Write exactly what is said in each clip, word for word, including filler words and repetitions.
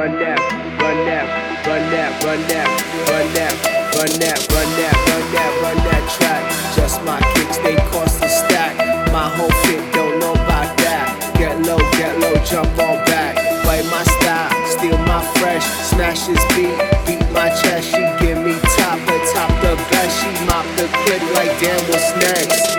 run that, run that, run that, run that, run that, run that, run that, run that, run that track. Just my kicks, they cost a stack. My whole fit don't know about that. Get low, get low, jump on back. Bite my style, steal my fresh. Smash his beat, beat my chest. She give me top, her top the best. She mop the clip like damn, what's next?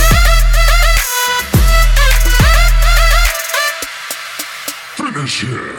Finish him.